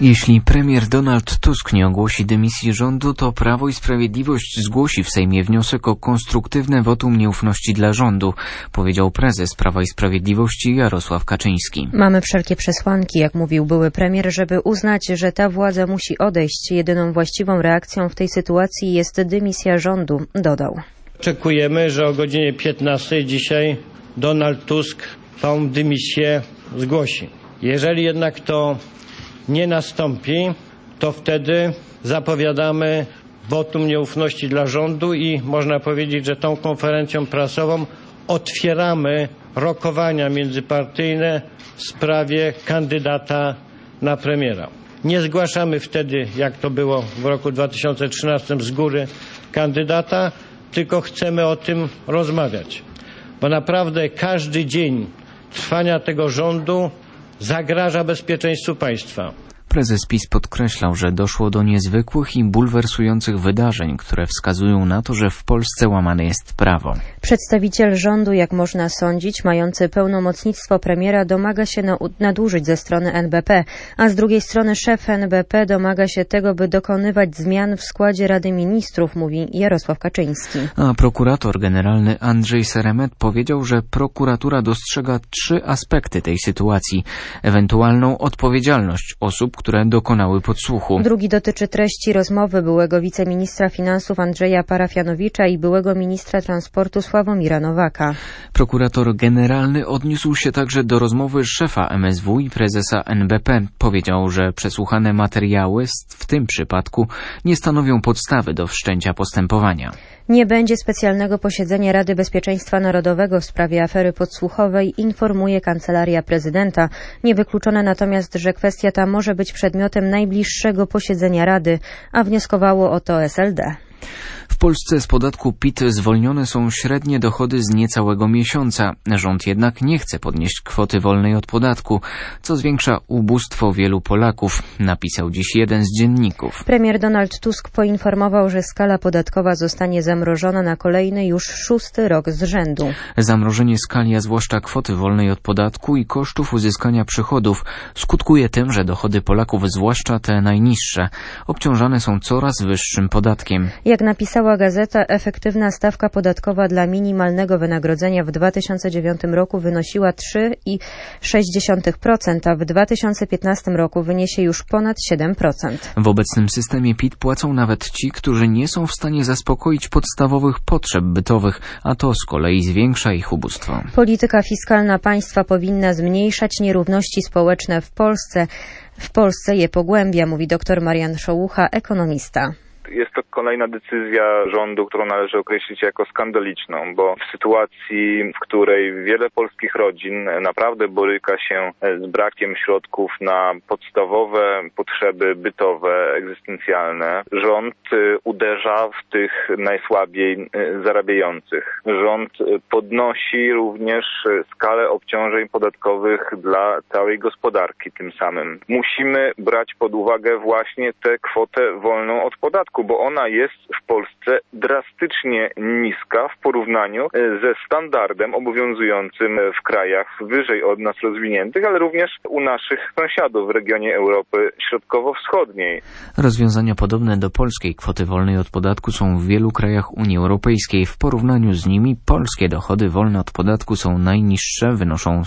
Jeśli premier Donald Tusk nie ogłosi dymisji rządu, to Prawo i Sprawiedliwość zgłosi w Sejmie wniosek o konstruktywne wotum nieufności dla rządu, powiedział prezes Prawa i Sprawiedliwości Jarosław Kaczyński. Mamy wszelkie przesłanki, jak mówił były premier, żeby uznać, że ta władza musi odejść. Jedyną właściwą reakcją w tej sytuacji jest dymisja rządu, dodał. Oczekujemy, że o godzinie 15 dzisiaj Donald Tusk tą dymisję zgłosi. Jeżeli jednak to nie nastąpi, to wtedy zapowiadamy wotum nieufności dla rządu i można powiedzieć, że tą konferencją prasową otwieramy rokowania międzypartyjne w sprawie kandydata na premiera. Nie zgłaszamy wtedy, jak to było w roku 2013 z góry kandydata, tylko chcemy o tym rozmawiać. Bo naprawdę każdy dzień trwania tego rządu zagraża bezpieczeństwu państwa. Prezes PiS podkreślał, że doszło do niezwykłych i bulwersujących wydarzeń, które wskazują na to, że w Polsce łamane jest prawo. Przedstawiciel rządu, jak można sądzić, mający pełnomocnictwo premiera, domaga się nadużyć ze strony NBP, a z drugiej strony szef NBP domaga się tego, by dokonywać zmian w składzie Rady Ministrów, mówi Jarosław Kaczyński. A prokurator generalny Andrzej Seremet powiedział, że prokuratura dostrzega 3 aspekty tej sytuacji. Ewentualną odpowiedzialność osób, które dokonały podsłuchu. Drugi dotyczy treści rozmowy byłego wiceministra finansów Andrzeja Parafianowicza i byłego ministra transportu Sławomira Nowaka. Prokurator generalny odniósł się także do rozmowy szefa MSW i prezesa NBP. Powiedział, że przesłuchane materiały w tym przypadku nie stanowią podstawy do wszczęcia postępowania. Nie będzie specjalnego posiedzenia Rady Bezpieczeństwa Narodowego w sprawie afery podsłuchowej, informuje Kancelaria Prezydenta. Niewykluczone natomiast, że kwestia ta może być przedmiotem najbliższego posiedzenia Rady, a wnioskowało o to SLD. W Polsce z podatku PIT zwolnione są średnie dochody z niecałego miesiąca. Rząd jednak nie chce podnieść kwoty wolnej od podatku, co zwiększa ubóstwo wielu Polaków, napisał dziś jeden z dzienników. Premier Donald Tusk poinformował, że skala podatkowa zostanie zamrożona na kolejny już 6. rok z rzędu. Zamrożenie skali, a zwłaszcza kwoty wolnej od podatku i kosztów uzyskania przychodów skutkuje tym, że dochody Polaków, zwłaszcza te najniższe, obciążane są coraz wyższym podatkiem. Jak napisała gazeta, efektywna stawka podatkowa dla minimalnego wynagrodzenia w 2009 roku wynosiła 3,6%, a w 2015 roku wyniesie już ponad 7%. W obecnym systemie PIT płacą nawet ci, którzy nie są w stanie zaspokoić podstawowych potrzeb bytowych, a to z kolei zwiększa ich ubóstwo. Polityka fiskalna państwa powinna zmniejszać nierówności społeczne w Polsce. W Polsce je pogłębia, mówi dr Marian Szołucha, ekonomista. Jest to kolejna decyzja rządu, którą należy określić jako skandaliczną, bo w sytuacji, w której wiele polskich rodzin naprawdę boryka się z brakiem środków na podstawowe potrzeby bytowe, egzystencjalne, rząd uderza w tych najsłabiej zarabiających. Rząd podnosi również skalę obciążeń podatkowych dla całej gospodarki tym samym. Musimy brać pod uwagę właśnie tę kwotę wolną od podatku, bo ona jest w Polsce drastycznie niska w porównaniu ze standardem obowiązującym w krajach wyżej od nas rozwiniętych, ale również u naszych sąsiadów w regionie Europy Środkowo-Wschodniej. Rozwiązania podobne do polskiej kwoty wolnej od podatku są w wielu krajach Unii Europejskiej. W porównaniu z nimi polskie dochody wolne od podatku są najniższe, wynoszą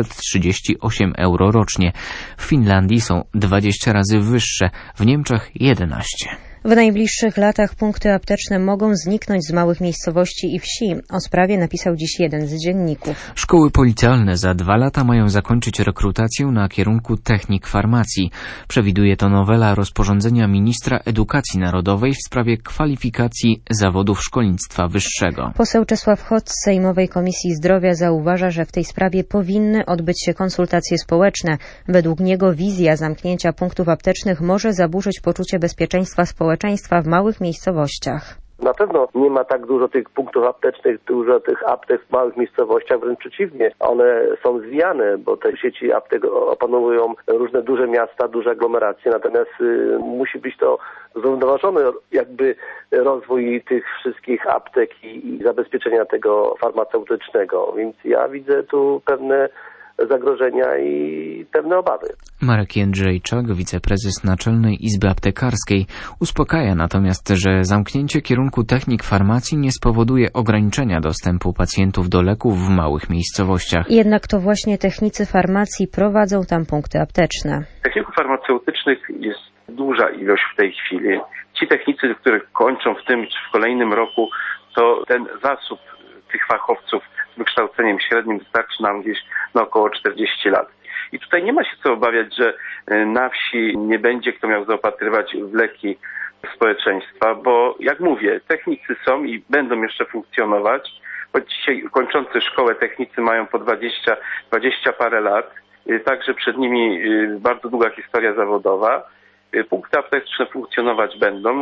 738 euro rocznie. W Finlandii są 20 razy wyższe, w Niemczech 11. W najbliższych latach punkty apteczne mogą zniknąć z małych miejscowości i wsi. O sprawie napisał dziś jeden z dzienników. Szkoły policealne za 2 lata mają zakończyć rekrutację na kierunku technik farmacji. Przewiduje to nowela rozporządzenia ministra edukacji narodowej w sprawie kwalifikacji zawodów szkolnictwa wyższego. Poseł Czesław Hoc z Sejmowej Komisji Zdrowia zauważa, że w tej sprawie powinny odbyć się konsultacje społeczne. Według niego wizja zamknięcia punktów aptecznych może zaburzyć poczucie bezpieczeństwa społeczeństwa w małych miejscowościach. Na pewno nie ma tak dużo tych punktów aptecznych, dużo tych aptek w małych miejscowościach, wręcz przeciwnie. One są zwijane, bo te sieci aptek opanowują różne duże miasta, duże aglomeracje, natomiast musi być to zrównoważony jakby rozwój tych wszystkich aptek i zabezpieczenia tego farmaceutycznego. Więc ja widzę tu pewne zagrożenia i pewne obawy. Marek Jędrzejczak, wiceprezes Naczelnej Izby Aptekarskiej, uspokaja natomiast, że zamknięcie kierunku technik farmacji nie spowoduje ograniczenia dostępu pacjentów do leków w małych miejscowościach. Jednak to właśnie technicy farmacji prowadzą tam punkty apteczne. Techników farmaceutycznych jest duża ilość w tej chwili. Ci technicy, którzy kończą w tym czy w kolejnym roku, to ten zasób tych fachowców z wykształceniem średnim wystarczy nam gdzieś na około 40 lat. I tutaj nie ma się co obawiać, że na wsi nie będzie kto miał zaopatrywać w leki społeczeństwa, bo jak mówię, technicy są i będą jeszcze funkcjonować, bo dzisiaj kończący szkołę technicy mają po 20 parę lat, także przed nimi bardzo długa historia zawodowa. Punkty apteczne funkcjonować będą.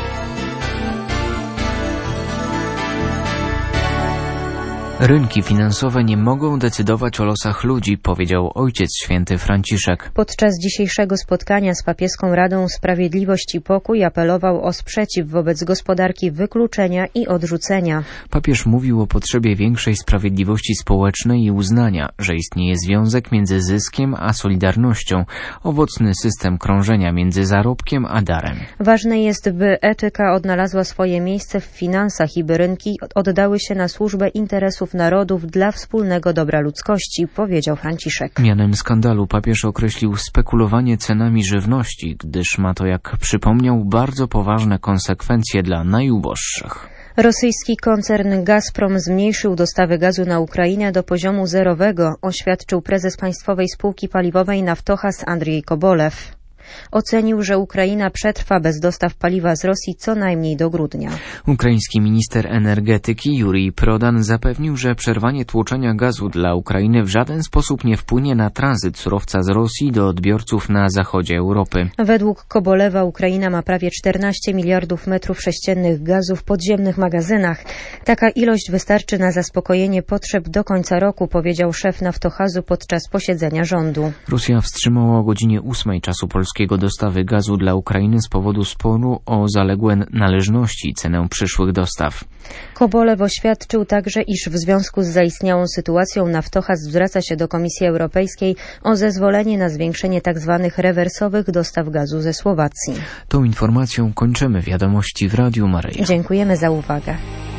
Rynki finansowe nie mogą decydować o losach ludzi, powiedział Ojciec Święty Franciszek. Podczas dzisiejszego spotkania z Papieską Radą Sprawiedliwość i Pokój apelował o sprzeciw wobec gospodarki wykluczenia i odrzucenia. Papież mówił o potrzebie większej sprawiedliwości społecznej i uznania, że istnieje związek między zyskiem a solidarnością, owocny system krążenia między zarobkiem a darem. Ważne jest, by etyka odnalazła swoje miejsce w finansach i by rynki oddały się na służbę interesów narodów dla wspólnego dobra ludzkości, powiedział Franciszek. Mianem skandalu papież określił spekulowanie cenami żywności, gdyż ma to, jak przypomniał, bardzo poważne konsekwencje dla najuboższych. Rosyjski koncern Gazprom zmniejszył dostawy gazu na Ukrainę do poziomu zerowego, oświadczył prezes Państwowej Spółki Paliwowej Naftogaz Andrzej Kobolew. Ocenił, że Ukraina przetrwa bez dostaw paliwa z Rosji co najmniej do grudnia. Ukraiński minister energetyki Jurij Prodan zapewnił, że przerwanie tłoczenia gazu dla Ukrainy w żaden sposób nie wpłynie na tranzyt surowca z Rosji do odbiorców na zachodzie Europy. Według Kobolewa Ukraina ma prawie 14 miliardów metrów sześciennych gazu w podziemnych magazynach. Taka ilość wystarczy na zaspokojenie potrzeb do końca roku, powiedział szef Naftogazu podczas posiedzenia rządu. Rosja wstrzymała o godzinie 8 czasu polskiego dostawy gazu dla Ukrainy z powodu sporu o zaległe należności i cenę przyszłych dostaw. Kobolew oświadczył także, iż w związku z zaistniałą sytuacją Naftogaz zwraca się do Komisji Europejskiej o zezwolenie na zwiększenie tzw. rewersowych dostaw gazu ze Słowacji. Tą informacją kończymy wiadomości w Radiu Maryja. Dziękujemy za uwagę.